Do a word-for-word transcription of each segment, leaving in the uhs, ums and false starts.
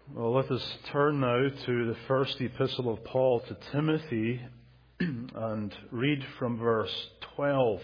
Well, let us turn now to the first epistle of Paul to Timothy and read from verse twelve.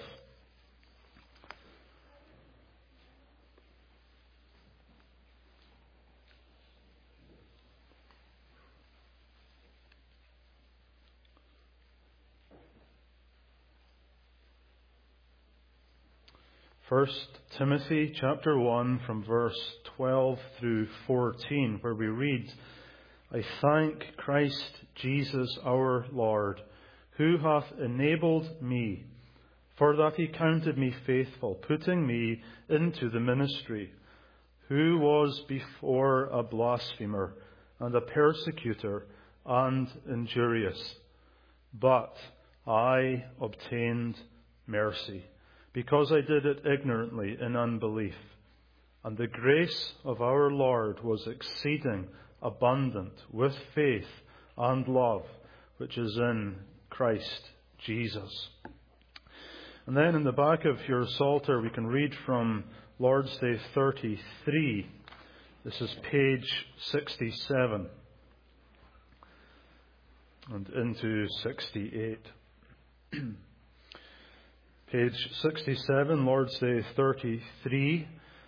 First Timothy chapter one from verse twelve through fourteen, where we read, I thank Christ Jesus our Lord, who hath enabled me, for that he counted me faithful, putting me into the ministry, who was before a blasphemer and a persecutor and injurious. But I obtained mercy, because I did it ignorantly in unbelief. And the grace of our Lord was exceeding abundant with faith and love, which is in Christ Jesus. And then in the back of your Psalter, we can read from Lord's Day thirty-three. This is page sixty-seven and into sixty-eight. Page sixty-seven, Lord's Day thirty-three.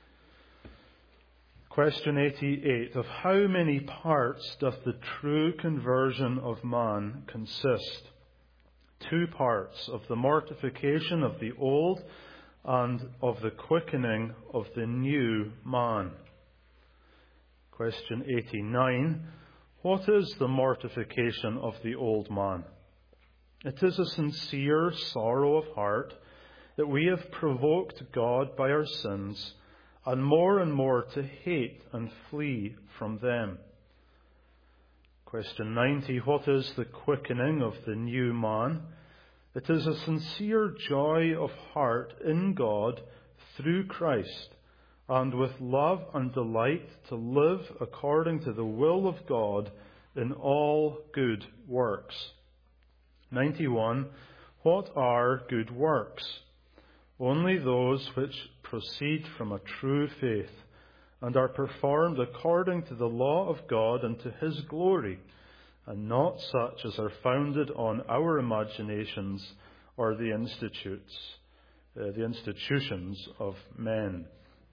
Question eighty-eight. Of how many parts doth the true conversion of man consist? Two parts, of the mortification of the old and of the quickening of the new man. Question eighty-nine. What is the mortification of the old man? It is a sincere sorrow of heart, that we have provoked God by our sins, and more and more to hate and flee from them. Question ninety. What is the quickening of the new man? It is a sincere joy of heart in God through Christ, and with love and delight to live according to the will of God in all good works. ninety-one. What are good works? Only those which proceed from a true faith and are performed according to the law of God and to His glory, and not such as are founded on our imaginations or the institutes, uh, the institutions of men.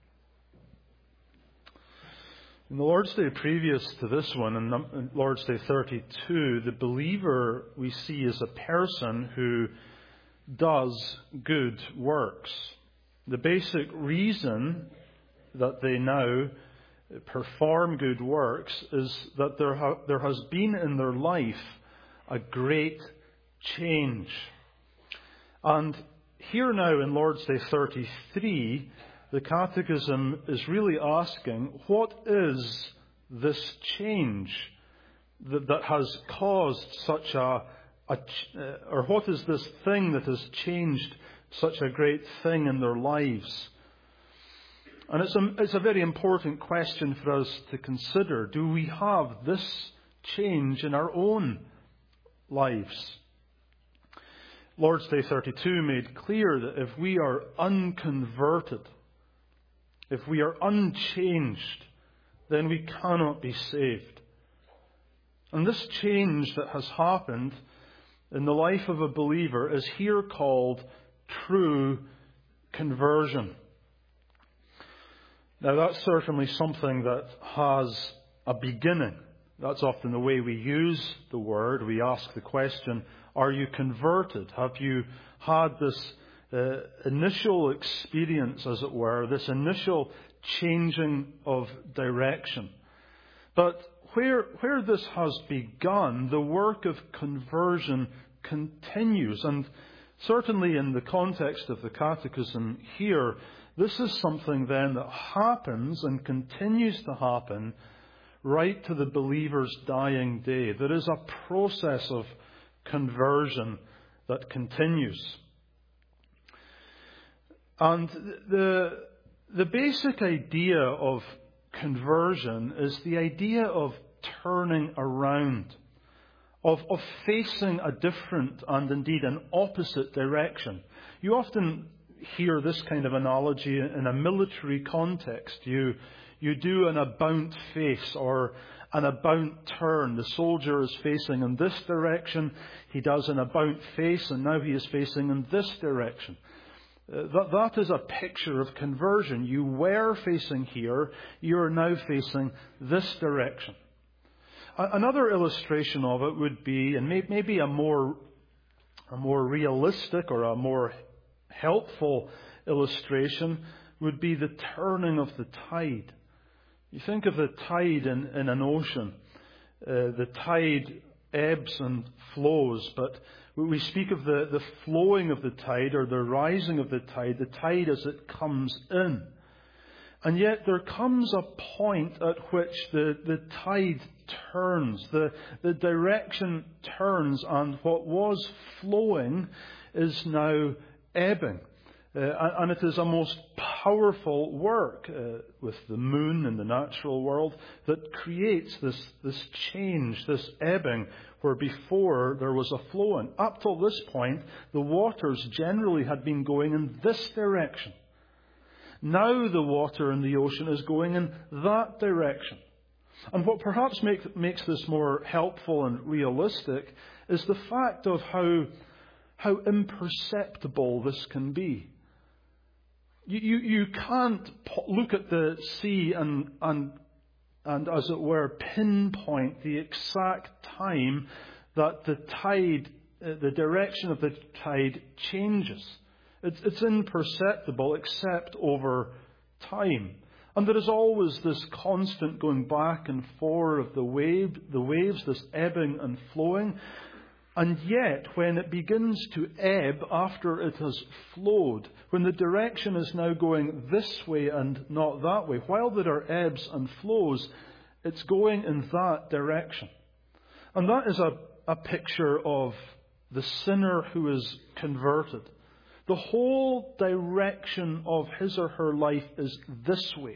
In the Lord's Day previous to this one, in Lord's Day thirty-two, the believer we see is a person who does good works. The basic reason that they now perform good works is that there, ha- there has been in their life a great change. And here now in Lord's Day thirty-three, the Catechism is really asking, what is this change that, that has caused such a A, or what is this thing that has changed such a great thing in their lives? And it's a, it's a very important question for us to consider. Do we have this change in our own lives? Lord's Day thirty-two made clear that if we are unconverted, if we are unchanged, then we cannot be saved. And this change that has happened in the life of a believer is here called true conversion. Now, that's certainly something that has a beginning. That's often the way we use the word. We ask the question, are you converted? Have you had this uh, initial experience, as it were, this initial changing of direction? But Where, where this has begun, the work of conversion continues. And certainly in the context of the Catechism here, this is something then that happens and continues to happen right to the believer's dying day. There is a process of conversion that continues. And the, the basic idea of conversion is the idea of turning around, of, of facing a different and indeed an opposite direction. You often hear this kind of analogy in a military context. You, you do an about face or an about turn. The soldier is facing in this direction. He does an about face, and now he is facing in this direction. Uh, that, that is a picture of conversion. You were facing here. You are now facing this direction. A- another illustration of it would be, and may, maybe a more, a more realistic or a more helpful illustration, would be the turning of the tide. You think of the tide in, in an ocean. Uh, the tide ebbs and flows, but we speak of the, the flowing of the tide or the rising of the tide, the tide as it comes in. And yet there comes a point at which the, the tide turns, the, the direction turns, and what was flowing is now ebbing. Uh, and it is a most powerful work uh, with the moon in the natural world that creates this, this change, this ebbing, where before there was a flowing. Up till this point, the waters generally had been going in this direction. Now the water in the ocean is going in that direction. And what perhaps make, makes this more helpful and realistic is the fact of how, how imperceptible this can be. You, you, you can't look at the sea and, and, and, as it were, pinpoint the exact time that the tide, uh, the direction of the tide changes. It's, it's imperceptible except over time. And there is always this constant going back and forth of the wave, the waves, this ebbing and flowing. And yet, when it begins to ebb after it has flowed, when the direction is now going this way and not that way, while there are ebbs and flows, it's going in that direction. And that is a, a picture of the sinner who is converted. The whole direction of his or her life is this way.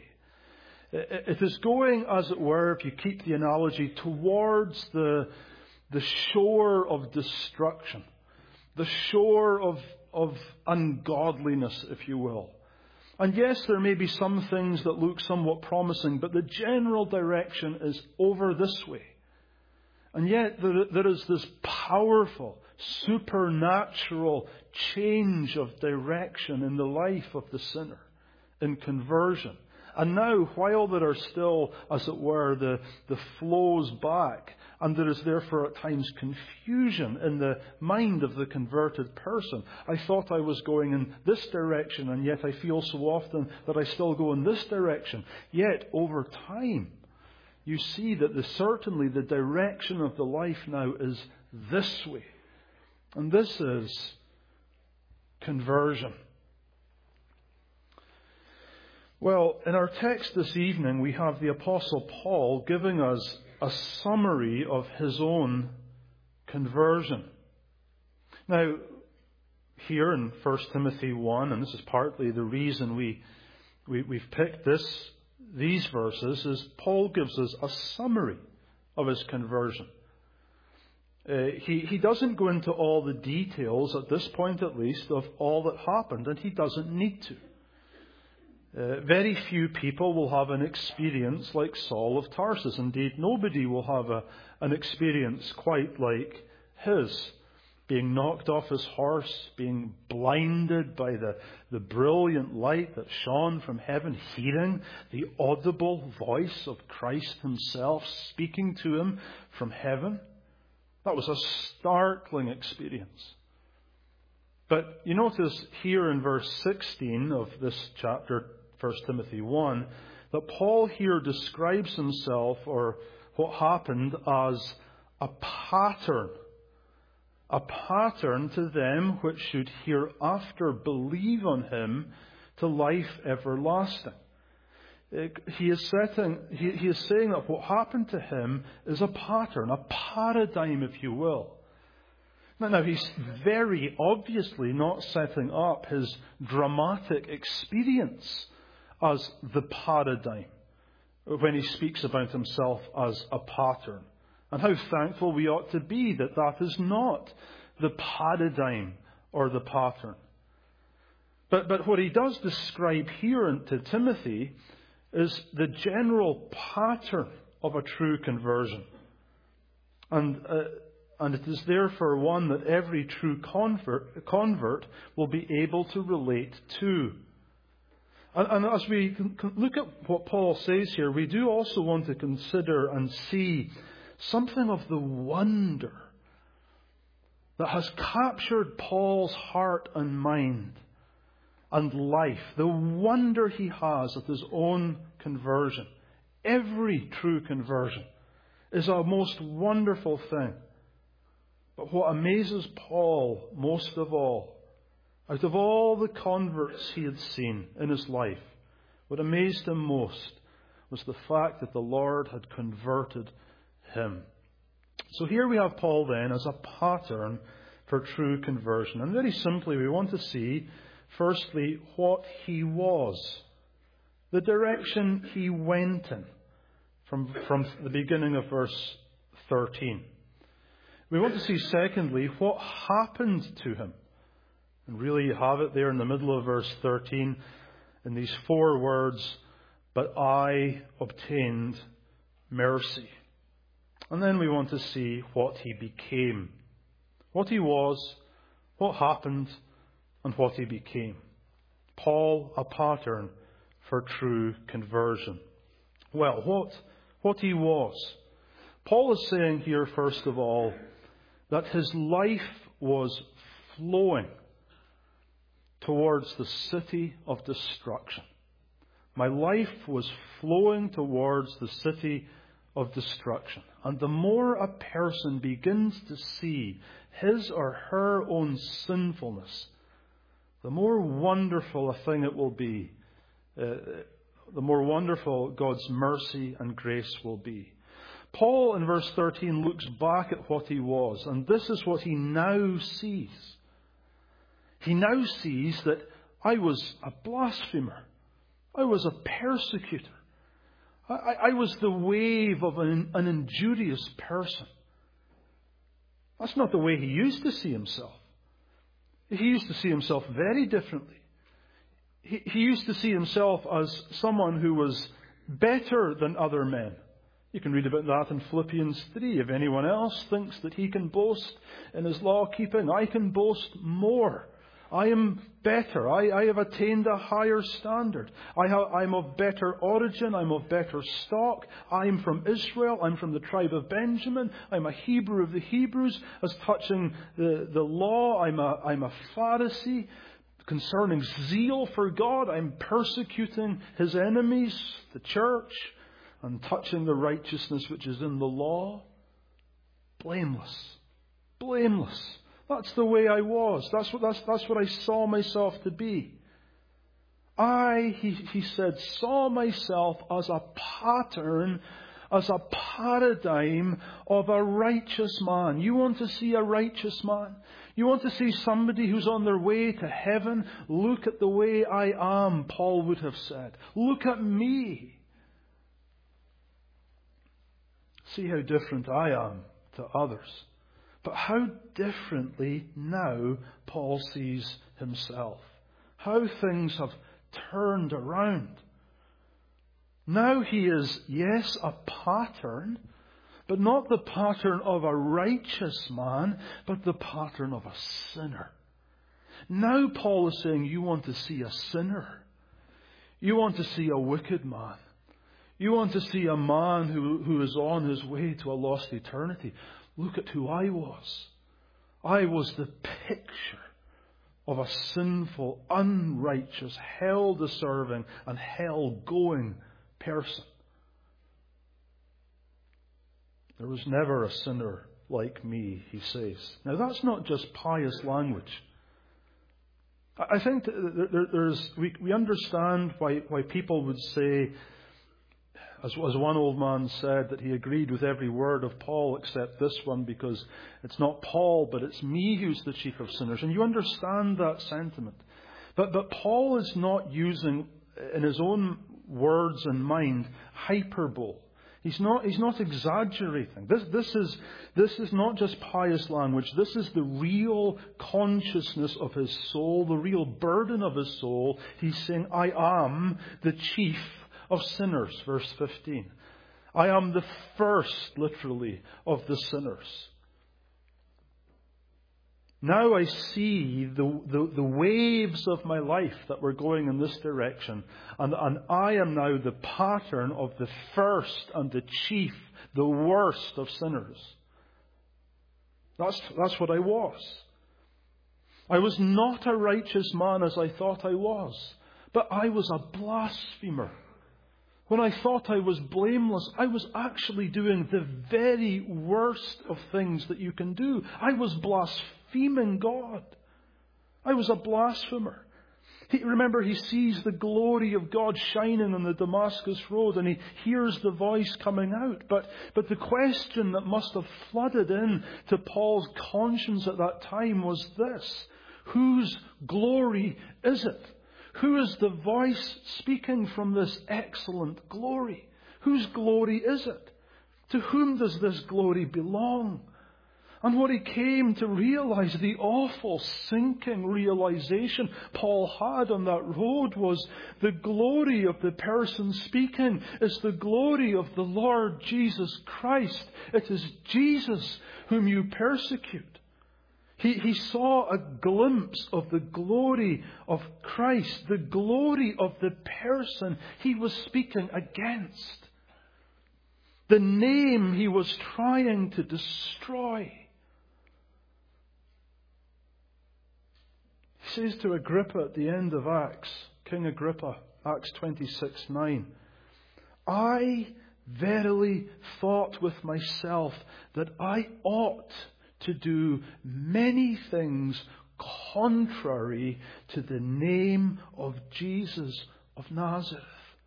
It is going, as it were, if you keep the analogy, towards the The shore of destruction, the shore of, of ungodliness, if you will. And yes, there may be some things that look somewhat promising, but the general direction is over this way. And yet there, there is this powerful, supernatural change of direction in the life of the sinner in conversion. And now, while there are still, as it were, the, the flows back, and there is therefore at times confusion in the mind of the converted person. I thought I was going in this direction, and yet I feel so often that I still go in this direction. Yet, over time, you see that the, certainly the direction of the life now is this way. And this is conversion. Well, in our text this evening, we have the Apostle Paul giving us a summary of his own conversion. Now, here in First Timothy one, and this is partly the reason we, we, we've picked this, these verses, is Paul gives us a summary of his conversion. Uh, he, he doesn't go into all the details, at this point at least, of all that happened, and he doesn't need to. Uh, very few people will have an experience like Saul of Tarsus. Indeed, nobody will have a, an experience quite like his. Being knocked off his horse, being blinded by the, the brilliant light that shone from heaven, hearing the audible voice of Christ himself speaking to him from heaven. That was a startling experience. But you notice here in verse sixteen of this chapter, First Timothy one, that Paul here describes himself, or what happened, as a pattern. A pattern to them which should hereafter believe on him to life everlasting. He is, setting, he, he is saying that what happened to him is a pattern, a paradigm, if you will. Now, now, he's very obviously not setting up his dramatic experience as the paradigm when he speaks about himself as a pattern. And how thankful we ought to be that that is not the paradigm or the pattern. But, but what he does describe here to Timothy is the general pattern of a true conversion. And, uh, and it is therefore one that every true convert, convert will be able to relate to. And, and as we look at what Paul says here, we do also want to consider and see something of the wonder that has captured Paul's heart and mind and life. The wonder he has at his own conversion. Every true conversion is a most wonderful thing. But what amazes Paul most of all, out of all the converts he had seen in his life, what amazed him most was the fact that the Lord had converted him. So here we have Paul then as a pattern for true conversion. And very simply, we want to see, firstly, what he was. The direction he went in from, from the beginning of verse thirteen. We want to see, secondly, what happened to him. And really you have it there in the middle of verse thirteen in these four words, "But I obtained mercy." And then we want to see what he became. What he was, what happened, and what he became. Paul, a pattern for true conversion. Well, what, what he was. Paul is saying here, first of all, that his life was flowing towards the city of destruction. My life was flowing towards the city of destruction. And the more a person begins to see his or her own sinfulness, the more wonderful a thing it will be. Uh, the more wonderful God's mercy and grace will be. Paul in verse thirteen looks back at what he was, and this is what he now sees. He now sees that I was a blasphemer. I was a persecutor. I, I was the wave of an, an injurious person. That's not the way he used to see himself. He used to see himself very differently. He, he used to see himself as someone who was better than other men. You can read about that in Philippians three. If anyone else thinks that he can boast in his law keeping, I can boast more. I am better. I, I have attained a higher standard. I have, I'm of better origin. I'm of better stock. I'm from Israel. I'm from the tribe of Benjamin. I'm a Hebrew of the Hebrews. As touching the, the law, I'm a, I'm a Pharisee. Concerning zeal for God, I'm persecuting his enemies, the church, and touching the righteousness which is in the law. Blameless. Blameless. That's the way I was. That's what, that's, that's what I saw myself to be. I, he, he said, saw myself as a pattern, as a paradigm of a righteous man. You want to see a righteous man? You want to see somebody who's on their way to heaven? Look at the way I am, Paul would have said. Look at me. See how different I am to others. But how differently now Paul sees himself. How things have turned around. Now he is, yes, a pattern, but not the pattern of a righteous man, but the pattern of a sinner. Now Paul is saying, you want to see a sinner. You want to see a wicked man. You want to see a man who, who is on his way to a lost eternity. Look at who I was. I was the picture of a sinful, unrighteous, hell-deserving and hell-going person. There was never a sinner like me, he says. Now that's not just pious language. I think that there's, we, we understand why, why people would say, As, as one old man said, that he agreed with every word of Paul except this one, because it's not Paul, but it's me who's the chief of sinners. And you understand that sentiment. But, but Paul is not using, in his own words and mind, hyperbole. He's not, he's not exaggerating. This, this, is, this is not just pious language. This is the real consciousness of his soul, the real burden of his soul. He's saying, I am the chief of sinners, verse fifteen. I am the first, literally, of the sinners. Now I see the, the, the waves of my life that were going in this direction. And, and I am now the pattern of the first and the chief, the worst of sinners. That's, that's what I was. I was not a righteous man as I thought I was, but I was a blasphemer. When I thought I was blameless, I was actually doing the very worst of things that you can do. I was blaspheming God. I was a blasphemer. He, remember, he sees the glory of God shining on the Damascus road, and he hears the voice coming out. But, but the question that must have flooded in to Paul's conscience at that time was this: whose glory is it? Who is the voice speaking from this excellent glory? Whose glory is it? To whom does this glory belong? And what he came to realize, the awful sinking realization Paul had on that road, was the glory of the person speaking is the glory of the Lord Jesus Christ. It is Jesus whom you persecute. He, he saw a glimpse of the glory of Christ, the glory of the person he was speaking against, the name he was trying to destroy. He says to Agrippa at the end of Acts, King Agrippa, Acts twenty-six nine, I verily thought with myself that I ought to do many things contrary to the name of Jesus of Nazareth.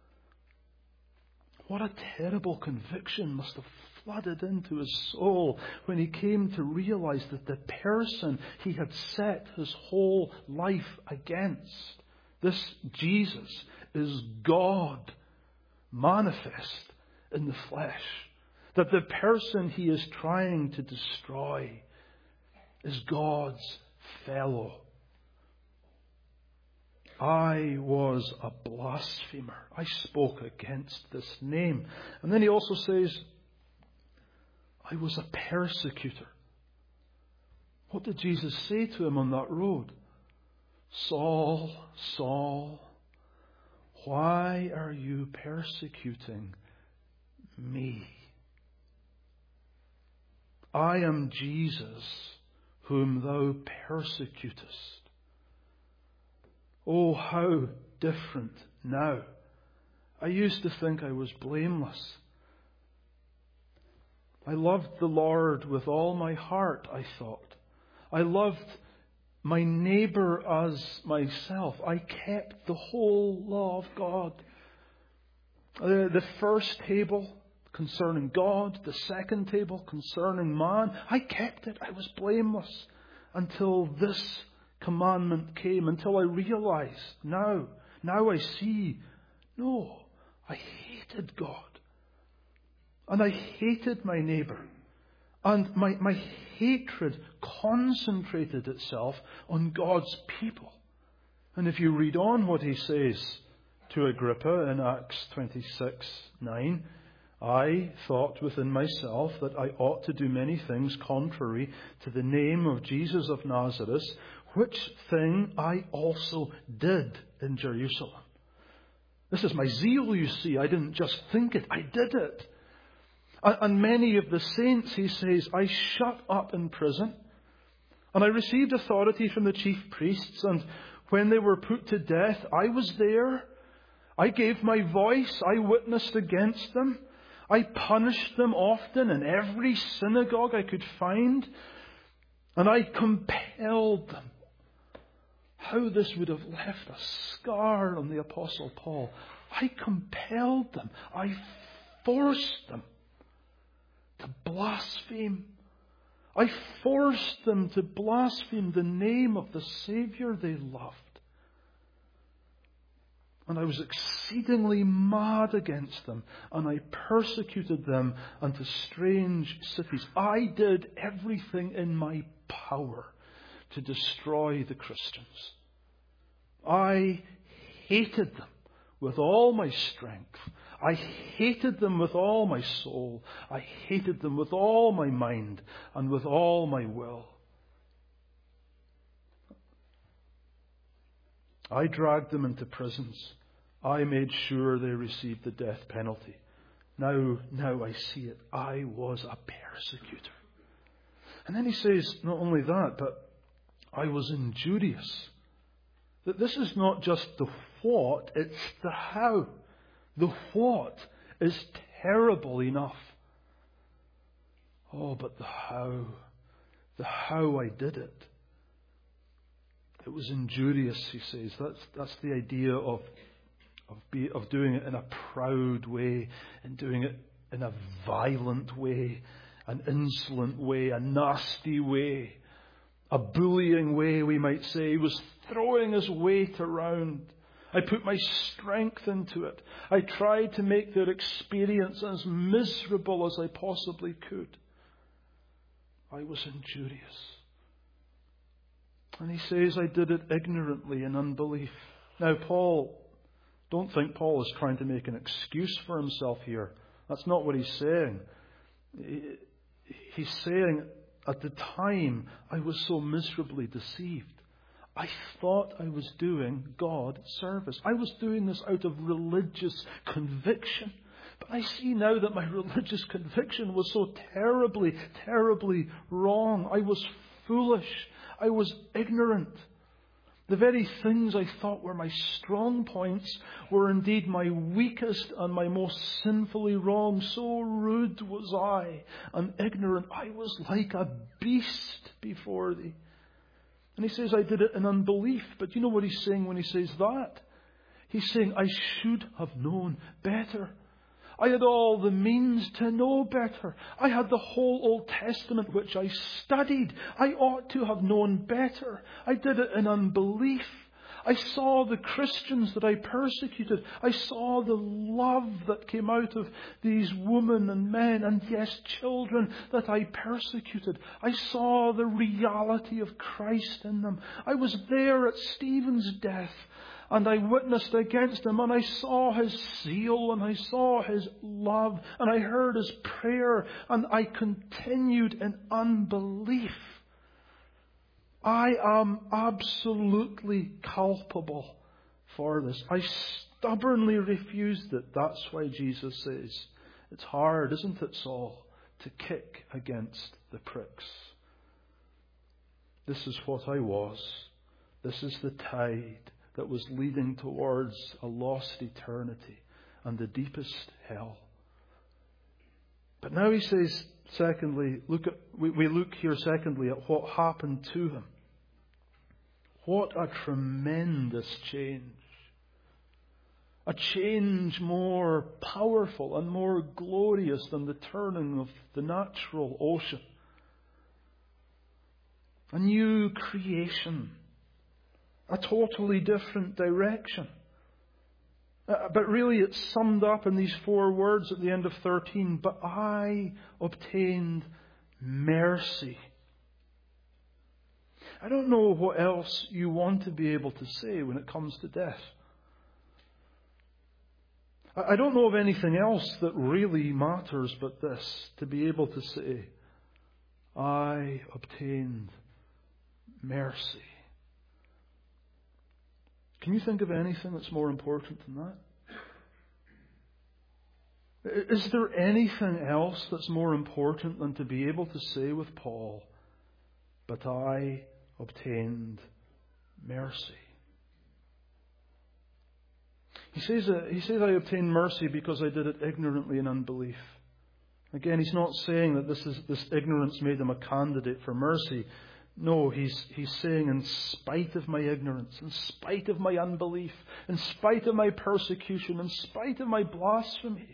What a terrible conviction must have flooded into his soul when he came to realize that the person he had set his whole life against, this Jesus, is God manifest in the flesh. That the person he is trying to destroy is God's fellow. I was a blasphemer. I spoke against this name. And then he also says, I was a persecutor. What did Jesus say to him on that road? Saul, Saul, why are you persecuting me? I am Jesus whom thou persecutest. Oh, how different now. I used to think I was blameless. I loved the Lord with all my heart, I thought. I loved my neighbour as myself. I kept the whole law of God. The, the first table concerning God, the second table concerning man, I kept it. I was blameless until this commandment came, until I realized, now, now I see, no, I hated God. And I hated my neighbour. And my, my hatred concentrated itself on God's people. And if you read on what he says to Agrippa in Acts twenty-six nine, I thought within myself that I ought to do many things contrary to the name of Jesus of Nazareth, which thing I also did in Jerusalem. This is my zeal, you see. I didn't just think it, I did it. And many of the saints, he says, I shut up in prison, and I received authority from the chief priests, and when they were put to death, I was there. I gave my voice, I witnessed against them. I punished them often in every synagogue I could find, and I compelled them. How this would have left a scar on the Apostle Paul. I compelled them. I forced them to blaspheme. I forced them to blaspheme the name of the Saviour they loved. And I was exceedingly mad against them, and I persecuted them unto strange cities. I did everything in my power to destroy the Christians. I hated them with all my strength. I hated them with all my soul. I hated them with all my mind and with all my will. I dragged them into prisons. I made sure they received the death penalty. Now, now I see it. I was a persecutor. And then he says, not only that, but I was injurious. That this is not just the what, it's the how. The what is terrible enough. Oh, but the how. The how I did it. It was injurious, he says. That's that's the idea of of be, of doing it in a proud way, and doing it in a violent way, an insolent way, a nasty way, a bullying way, we might say. He was throwing his weight around. I put my strength into it. I tried to make their experience as miserable as I possibly could. I was injurious. And he says, I did it ignorantly in unbelief. Now, Paul, don't think Paul is trying to make an excuse for himself here. That's not what he's saying. He's saying, at the time, I was so miserably deceived. I thought I was doing God service. I was doing this out of religious conviction. But I see now that my religious conviction was so terribly, terribly wrong. I was foolish. I was ignorant. The very things I thought were my strong points were indeed my weakest and my most sinfully wrong. So rude was I and ignorant. I was like a beast before thee. And he says, I did it in unbelief. But you know what he's saying when he says that? He's saying, I should have known better. I had all the means to know better. I had the whole Old Testament which I studied. I ought to have known better. I did it in unbelief. I saw the Christians that I persecuted. I saw the love that came out of these women and men and, yes, children that I persecuted. I saw the reality of Christ in them. I was there at Stephen's death. And I witnessed against him, and I saw his zeal, and I saw his love, and I heard his prayer, and I continued in unbelief. I am absolutely culpable for this. I stubbornly refused it. That's why Jesus says, it's hard, isn't it, Saul, to kick against the pricks. This is what I was. This is the tide that was leading towards a lost eternity and the deepest hell. But now he says, secondly, look at, we, we look here secondly at what happened to him. What a tremendous change. A change more powerful and more glorious than the turning of the natural ocean. A new creation. A totally different direction. Uh, but really it's summed up in these four words at the end of thirteen. But I obtained mercy. I don't know what else you want to be able to say when it comes to death. I don't know of anything else that really matters but this. To be able to say, I obtained mercy. Can you think of anything that's more important than that? Is there anything else that's more important than to be able to say with Paul, but I obtained mercy? He says, uh, he says I obtained mercy because I did it ignorantly in unbelief. Again, he's not saying that this is this ignorance made him a candidate for mercy. No, he's he's saying in spite of my ignorance, in spite of my unbelief, in spite of my persecution, in spite of my blasphemy,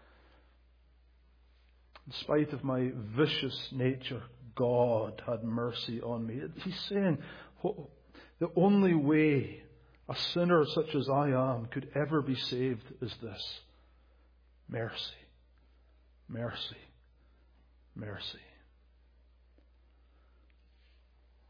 in spite of my vicious nature, God had mercy on me. He's saying the only way a sinner such as I am could ever be saved is this. Mercy. Mercy. Mercy.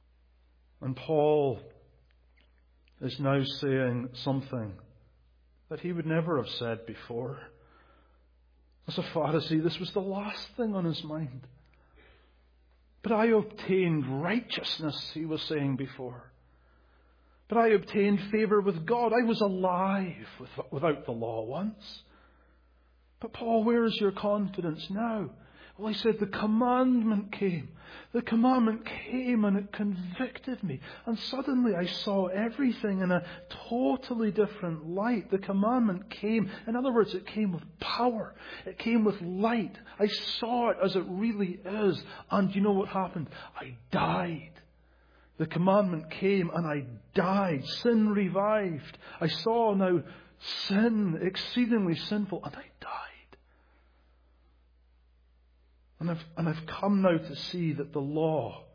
And Paul is now saying something that he would never have said before. As a Pharisee, this was the last thing on his mind. But I obtained righteousness, he was saying before. But I obtained favour with God. I was alive without the law once. But Paul, where is your confidence now? Well, he said the commandment came. The commandment came and it convicted me. And suddenly I saw everything in a totally different light. The commandment came. In other words, it came with power. It came with light. I saw it as it really is. And you know what happened? I died. The commandment came and I died. Sin revived. I saw now sin, exceedingly sinful, and I died. And I've, and I've come now to see that the law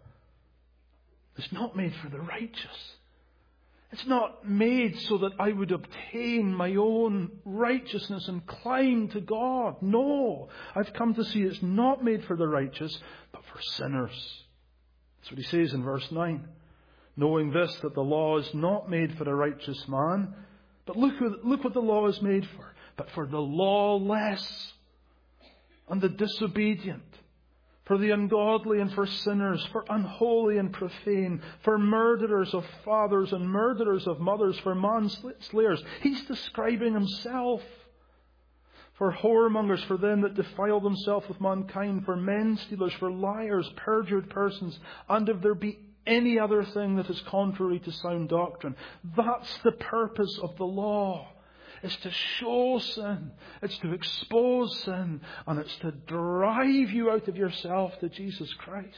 is not made for the righteous. It's not made so that I would obtain my own righteousness and climb to God. No, I've come to see it's not made for the righteous, but for sinners. That's what he says in verse nine. Knowing this, that the law is not made for a righteous man, but look, look what the law is made for. But for the lawless and the disobedient, for the ungodly and for sinners, for unholy and profane, for murderers of fathers and murderers of mothers, for manslayers. He's describing himself. For whoremongers, for them that defile themselves with mankind, for men stealers, for liars, perjured persons, and if there be any other thing that is contrary to sound doctrine. That's the purpose of the law. It's to show sin. It's to expose sin. And it's to drive you out of yourself to Jesus Christ.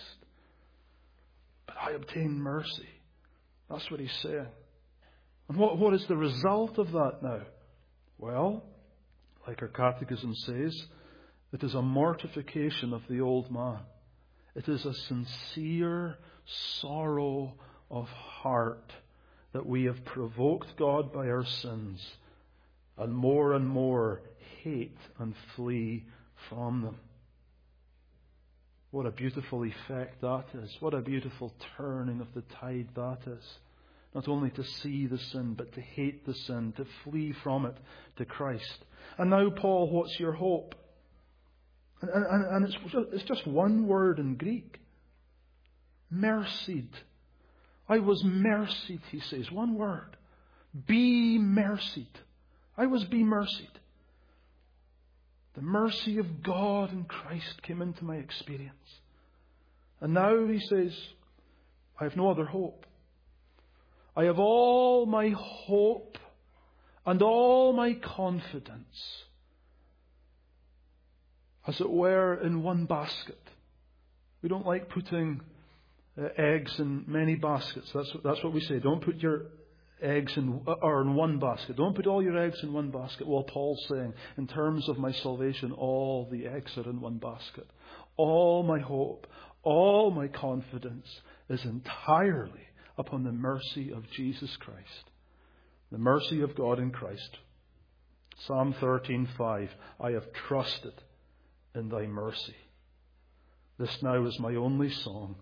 But I obtain mercy. That's what he's saying. And what, what is the result of that now? Well, like our catechism says, it is a mortification of the old man. It is a sincere sorrow of heart that we have provoked God by our sins, and more and more hate and flee from them. What a beautiful effect that is. What a beautiful turning of the tide that is. Not only to see the sin, but to hate the sin, to flee from it to Christ. And now, Paul, what's your hope? And, and, and it's, it's just one word in Greek. Mercied. I was mercied, he says. One word. Be mercied. I was be mercied. The mercy of God in Christ came into my experience. And now he says, I have no other hope. I have all my hope and all my confidence, as it were, in one basket. We don't like putting uh, eggs in many baskets. That's, that's what we say. Don't put your eggs in, or in one basket. Don't put all your eggs in one basket. Well, Paul's saying, in terms of my salvation, all the eggs are in one basket. All my hope, all my confidence is entirely upon the mercy of Jesus Christ. The mercy of God in Christ. Psalm thirteen five. I have trusted in thy mercy. This now is my only song.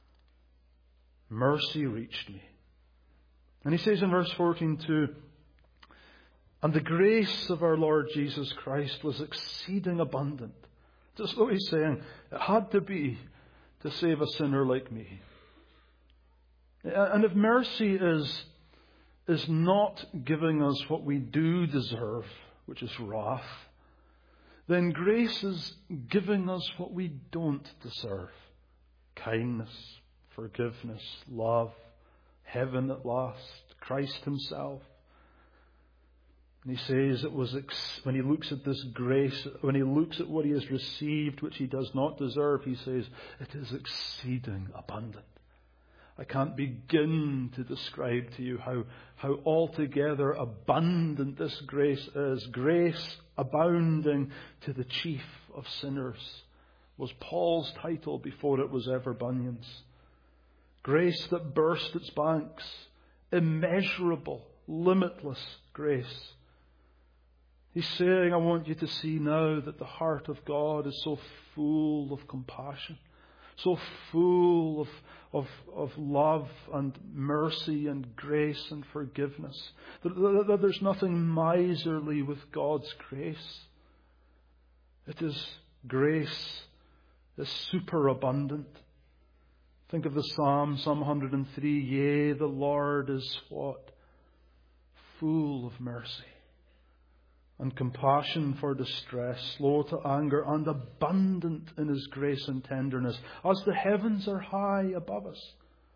Mercy reached me. And he says in verse fourteen too, and the grace of our Lord Jesus Christ was exceeding abundant. Just what he's saying, it had to be to save a sinner like me. And if mercy is, is not giving us what we do deserve, which is wrath, then grace is giving us what we don't deserve. Kindness, forgiveness, love, heaven at last, Christ himself. And he says it was, ex- when he looks at this grace, when he looks at what he has received, which he does not deserve, he says, it is exceeding abundant. I can't begin to describe to you how, how altogether abundant this grace is. Grace abounding to the chief of sinners was Paul's title before it was ever Bunyan's. Grace that burst its banks. Immeasurable, limitless grace. He's saying, I want you to see now that the heart of God is so full of compassion, so full of, of, of love and mercy and grace and forgiveness, that, that, that there's nothing miserly with God's grace. It is grace is superabundant. Think of the Psalm, Psalm one hundred three. Yea, the Lord is what? Full of mercy and compassion for distress, slow to anger, and abundant in His grace and tenderness, as the heavens are high above us.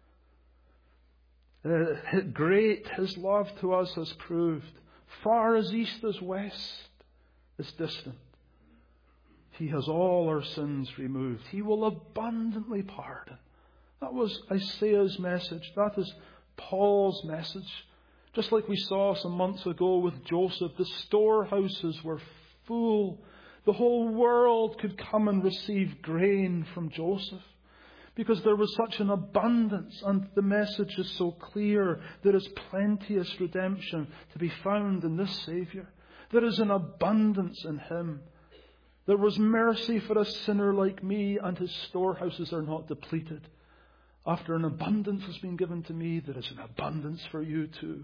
Uh, great His love to us has proved, far as east as west is distant. He has all our sins removed. He will abundantly pardon. That was Isaiah's message. That is Paul's message. Just like we saw some months ago with Joseph, the storehouses were full. The whole world could come and receive grain from Joseph because there was such an abundance, and the message is so clear. There is plenteous redemption to be found in this Saviour. There is an abundance in Him. There was mercy for a sinner like me, and His storehouses are not depleted. After an abundance has been given to me, there is an abundance for you too.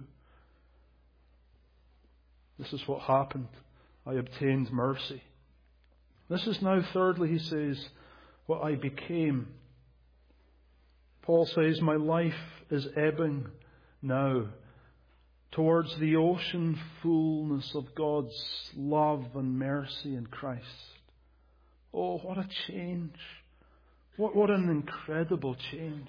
This is what happened. I obtained mercy. This is now, thirdly, he says, what I became. Paul says, my life is ebbing now towards the ocean fullness of God's love and mercy in Christ. Oh, what a change. What, what an incredible change.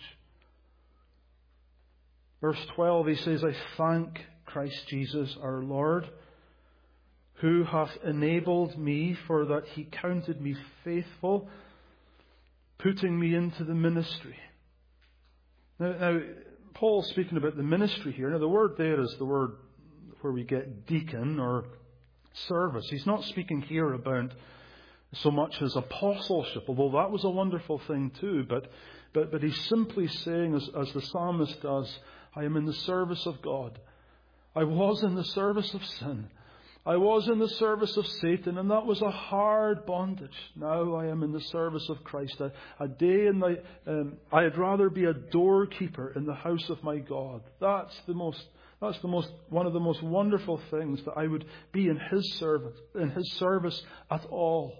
Verse twelve, he says, I thank Christ Jesus our Lord, who hath enabled me, for that He counted me faithful, putting me into the ministry. Now, now Paul's speaking about the ministry here. Now, the word there is the word where we get deacon or service. He's not speaking here about so much as apostleship, although that was a wonderful thing too. But but but he's simply saying, as, as the psalmist does, I am in the service of God. I was in the service of sin. I was in the service of Satan, and that was a hard bondage. Now I am in the service of Christ. A, a day in my, um, I'd rather be a doorkeeper in the house of my God. That's the most. That's the most one of the most wonderful things, that I would be in His service, in His service at all.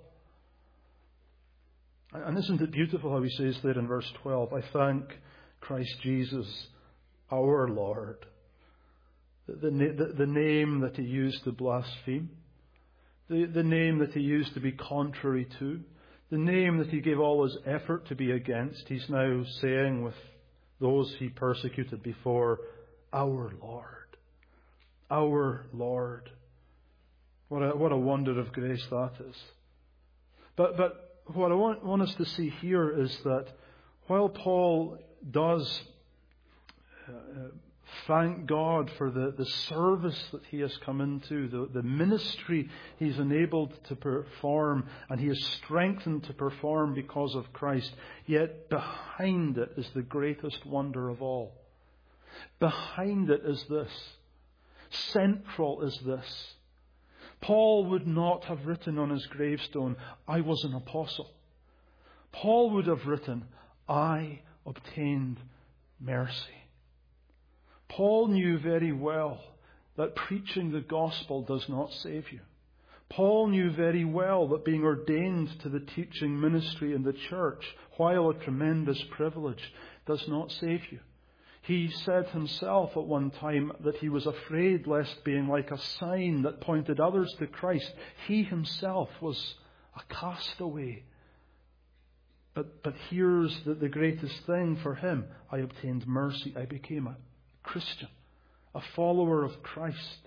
And isn't it beautiful how he says there in verse twelve, I thank Christ Jesus our Lord. The, the, the name that He used to blaspheme. The, the name that He used to be contrary to. The name that He gave all His effort to be against. He's now saying with those He persecuted before, our Lord. Our Lord. What a, what a wonder of grace that is. But, but, What I want, want us to see here is that while Paul does uh, thank God for the, the service that he has come into, the, the ministry he's enabled to perform, and he is strengthened to perform because of Christ, yet behind it is the greatest wonder of all. Behind it is this. Central is this. Paul would not have written on his gravestone, I was an apostle. Paul would have written, I obtained mercy. Paul knew very well that preaching the gospel does not save you. Paul knew very well that being ordained to the teaching ministry in the church, while a tremendous privilege, does not save you. He said himself at one time that he was afraid lest, being like a sign that pointed others to Christ, he himself was a castaway. But, but here's the, the greatest thing for him. I obtained mercy. I became a Christian, a follower of Christ.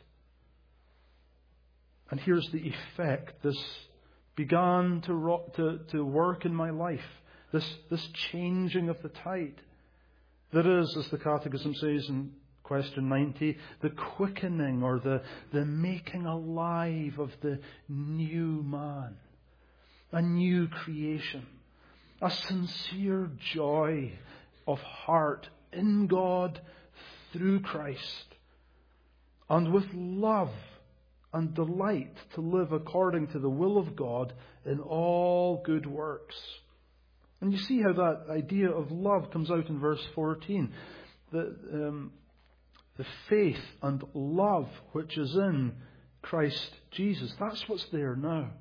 And here's the effect. This began to, ro- to, to work in my life. This, this changing of the tide. There is, as the Catechism says in question ninety, the quickening or the, the making alive of the new man. A new creation. A sincere joy of heart in God through Christ. And with love and delight to live according to the will of God in all good works. And you see how that idea of love comes out in verse fourteen. The, um, the faith and love which is in Christ Jesus. That's what's there now.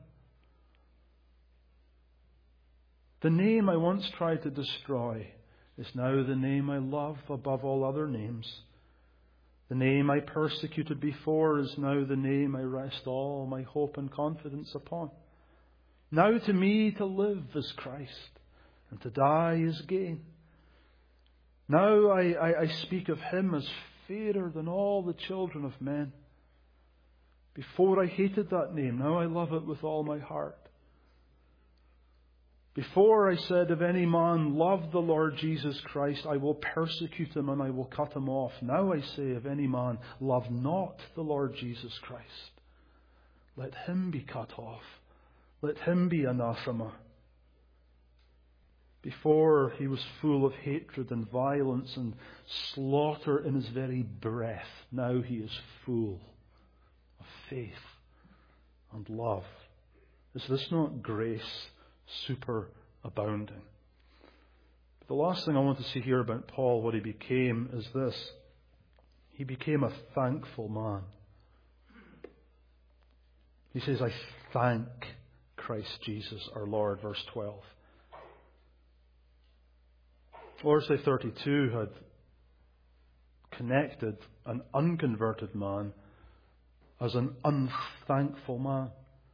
The name I once tried to destroy is now the name I love above all other names. The name I persecuted before is now the name I rest all my hope and confidence upon. Now to me to live is Christ, and to die is gain. Now I, I, I speak of Him as fairer than all the children of men. Before I hated that name, now I love it with all my heart. Before I said, if any man love the Lord Jesus Christ, I will persecute him and I will cut him off. Now I say, if any man love not the Lord Jesus Christ, let him be cut off. Let him be anathema. Before he was full of hatred and violence and slaughter in his very breath, now he is full of faith and love. Is this not grace superabounding? But the last thing I want to see here about Paul, what he became, is this. He became a thankful man. He says, I thank Christ Jesus our Lord, verse twelve. Or say thirty-two had connected an unconverted man as an unthankful man.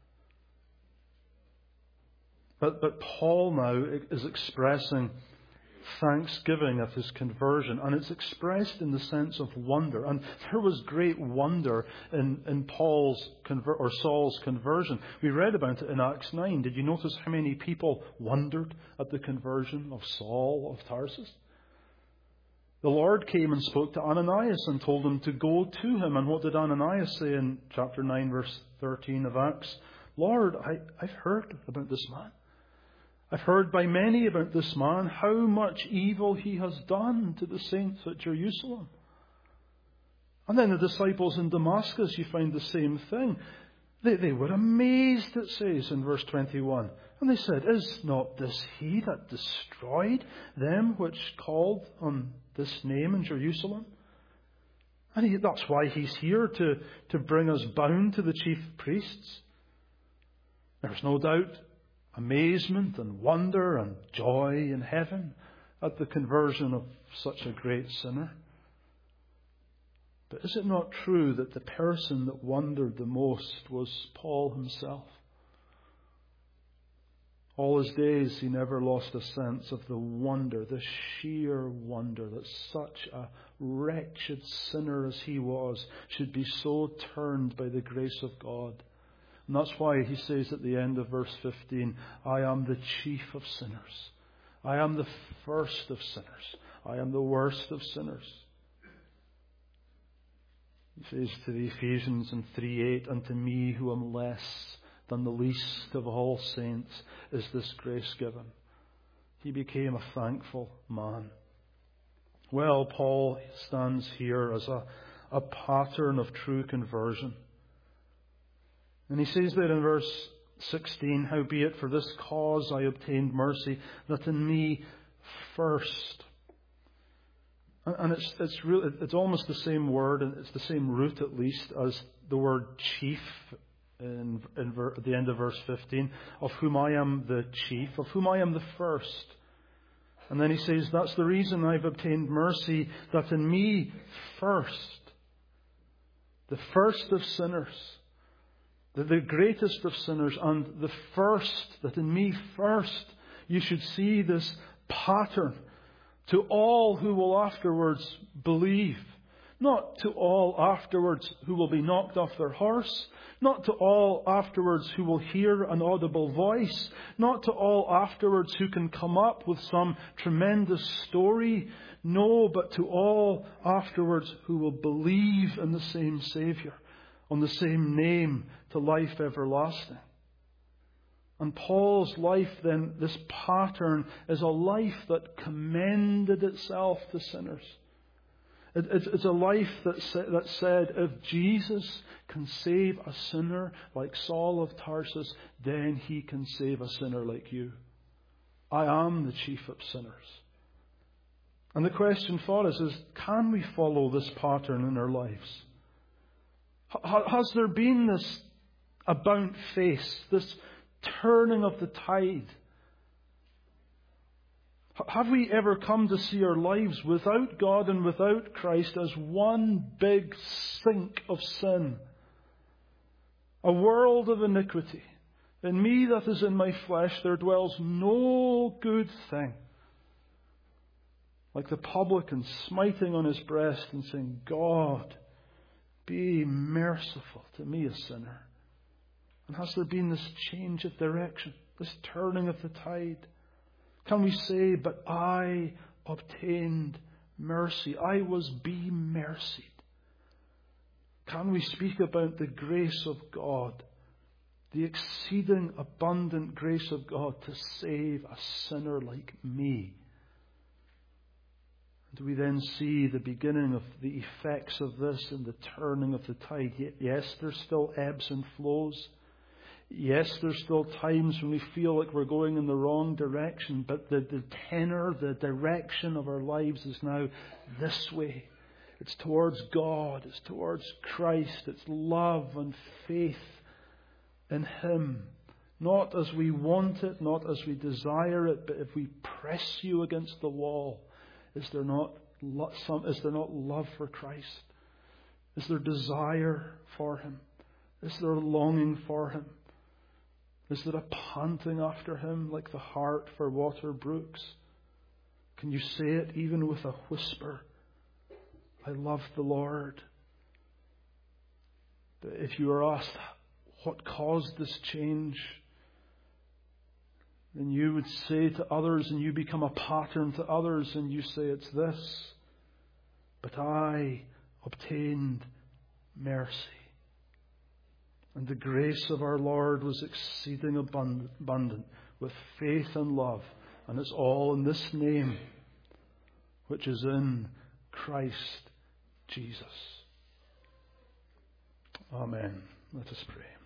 But, but Paul now is expressing thanksgiving at his conversion, and it's expressed in the sense of wonder. And there was great wonder in, in Paul's conver- or Saul's conversion. We read about it in Acts nine. Did you notice how many people wondered at the conversion of Saul of Tarsus? The Lord came and spoke to Ananias and told him to go to him. And what did Ananias say in chapter nine, verse thirteen of Acts? Lord, I, I've heard about this man. I've heard by many about this man how much evil he has done to the saints at Jerusalem. And then the disciples in Damascus, you find the same thing. They, they were amazed, it says in verse twenty-one. And they said, is not this he that destroyed them which called on this name in Jerusalem? And he, that's why he's here, to, to bring us bound to the chief priests. There's no doubt amazement and wonder and joy in heaven at the conversion of such a great sinner. But is it not true that the person that wondered the most was Paul himself? All his days he never lost a sense of the wonder, the sheer wonder that such a wretched sinner as he was should be so turned by the grace of God. And that's why he says at the end of verse fifteen, I am the chief of sinners. I am the first of sinners. I am the worst of sinners. He says to the Ephesians in three eight, and to me who am less than the least of all saints is this grace given. He became a thankful man. Well, Paul stands here as a, a pattern of true conversion. And he says there in verse sixteen, howbeit for this cause I obtained mercy, that in me first. And it's it's really, it's almost the same word, and it's the same root at least as the word chief in, in ver, at the end of verse fifteen, of whom I am the chief, of whom I am the first. And then he says, that's the reason I've obtained mercy, that in me first, the first of sinners, the, the greatest of sinners, and the first, that in me first, you should see this pattern to all who will afterwards believe. Not to all afterwards who will be knocked off their horse. Not to all afterwards who will hear an audible voice. Not to all afterwards who can come up with some tremendous story. No, but to all afterwards who will believe in the same Saviour, on the same name, to life everlasting. And Paul's life then, this pattern, is a life that commended itself to sinners. It, it, it's a life that, sa- that said, if Jesus can save a sinner like Saul of Tarsus, then he can save a sinner like you. I am the chief of sinners. And the question for us is, can we follow this pattern in our lives? H- has there been this about face, this turning of the tide? H- have we ever come to see our lives without God and without Christ as one big sink of sin? A world of iniquity. In me that is in my flesh there dwells no good thing. Like the publican smiting on his breast and saying, God, be merciful to me, a sinner. And has there been this change of direction, this turning of the tide? Can we say, but I obtained mercy. I was be mercied. Can we speak about the grace of God, the exceeding abundant grace of God to save a sinner like me? Do we then see the beginning of the effects of this and the turning of the tide? Yes, there's still ebbs and flows. Yes, there's still times when we feel like we're going in the wrong direction, but the, the tenor, the direction of our lives is now this way. It's towards God, it's towards Christ, it's love and faith in Him. Not as we want it, not as we desire it, but if we press you against the wall, is there not lo- some? Is there not love for Christ? Is there desire for Him? Is there a longing for Him? Is there a panting after Him like the hart for water brooks? Can you say it even with a whisper? I love the Lord. But if you are asked what caused this change, then you would say to others, and you become a pattern to others, and you say it's this. But I obtained mercy. And the grace of our Lord was exceeding abundant with faith and love. And it's all in this name, which is in Christ Jesus. Amen. Let us pray.